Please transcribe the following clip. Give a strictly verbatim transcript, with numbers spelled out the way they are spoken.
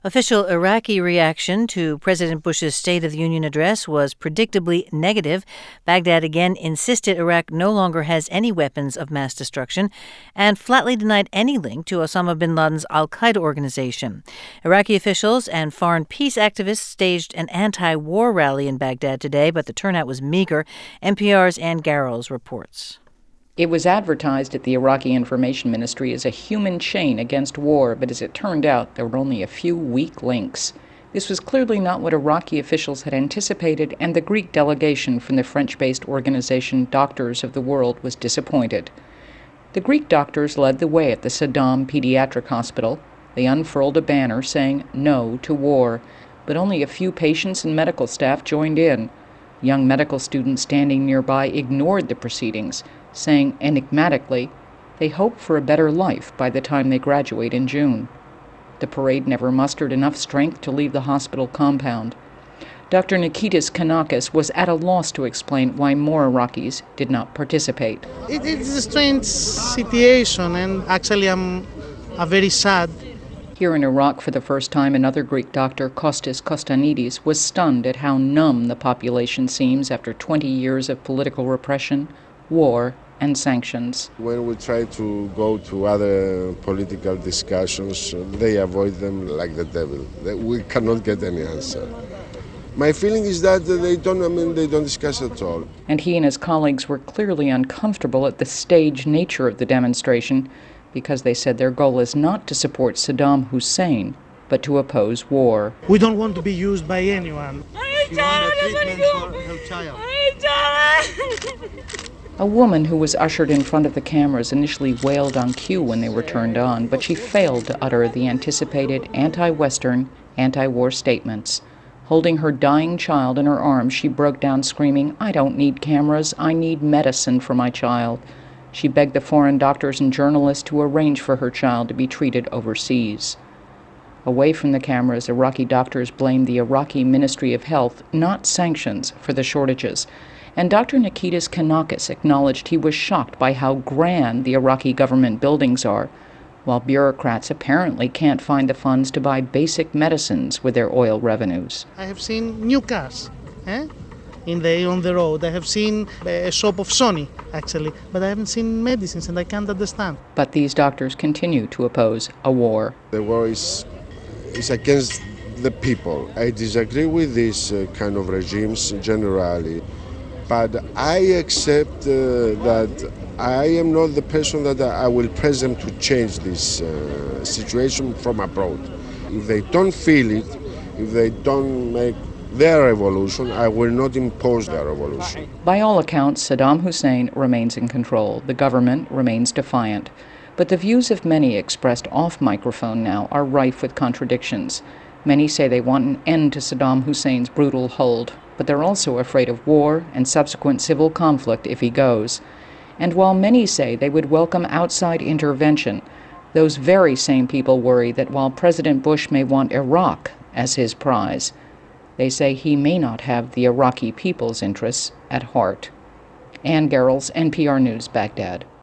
Official Iraqi reaction to President Bush's State of the Union address was predictably negative. Baghdad again insisted Iraq no longer has any weapons of mass destruction and flatly denied any link to Osama bin Laden's al-Qaeda organization. Iraqi officials and foreign peace activists staged an anti-war rally in Baghdad today, but the turnout was meager. N P R's Ann Garrels reports. It was advertised at the Iraqi Information Ministry as a human chain against war, but as it turned out, there were only a few weak links. This was clearly not what Iraqi officials had anticipated, and the Greek delegation from the French-based organization Doctors of the World was disappointed. The Greek doctors led the way at the Saddam Pediatric Hospital. They unfurled a banner saying no to war, but only a few patients and medical staff joined in. Young medical students standing nearby ignored the proceedings, saying enigmatically they hope for a better life by the time they graduate in June. The parade never mustered enough strength to leave the hospital compound. Doctor Nikitas Kanakis was at a loss to explain why more Iraqis did not participate. It is a strange situation, and actually I'm uh, very sad. Here in Iraq, for the first time, another Greek doctor, Kostas Kostanidis, was stunned at how numb the population seems after twenty years of political repression, war, and sanctions. When we try to go to other political discussions, they avoid them like the devil. We cannot get any answer. My feeling is that they don't, I mean, they don't discuss at all. And he and his colleagues were clearly uncomfortable at the staged nature of the demonstration, because they said their goal is not to support Saddam Hussein, but to oppose war. We don't want to be used by anyone. A woman who was ushered in front of the cameras initially wailed on cue when they were turned on, but she failed to utter the anticipated anti-Western, anti-war statements. Holding her dying child in her arms, she broke down screaming, "I don't need cameras, I need medicine for my child." She begged the foreign doctors and journalists to arrange for her child to be treated overseas. Away from the cameras, Iraqi doctors blamed the Iraqi Ministry of Health, not sanctions, for the shortages. And Doctor Nikitas Kanakis acknowledged he was shocked by how grand the Iraqi government buildings are, while bureaucrats apparently can't find the funds to buy basic medicines with their oil revenues. I have seen new cars eh? in the, on the road. I have seen a shop of Sony, actually, but I haven't seen medicines, and I can't understand. But these doctors continue to oppose a war. The war is, is against the people. I disagree with these uh, kind of regimes generally. But I accept uh, that I am not the person that I will press them to change this uh, situation from abroad. If they don't feel it, if they don't make their revolution, I will not impose their revolution. By all accounts, Saddam Hussein remains in control. The government remains defiant. But the views of many expressed off microphone now are rife with contradictions. Many say they want an end to Saddam Hussein's brutal hold, but they're also afraid of war and subsequent civil conflict if he goes. And while many say they would welcome outside intervention, those very same people worry that while President Bush may want Iraq as his prize, they say he may not have the Iraqi people's interests at heart. Ann Garrels, N P R News, Baghdad.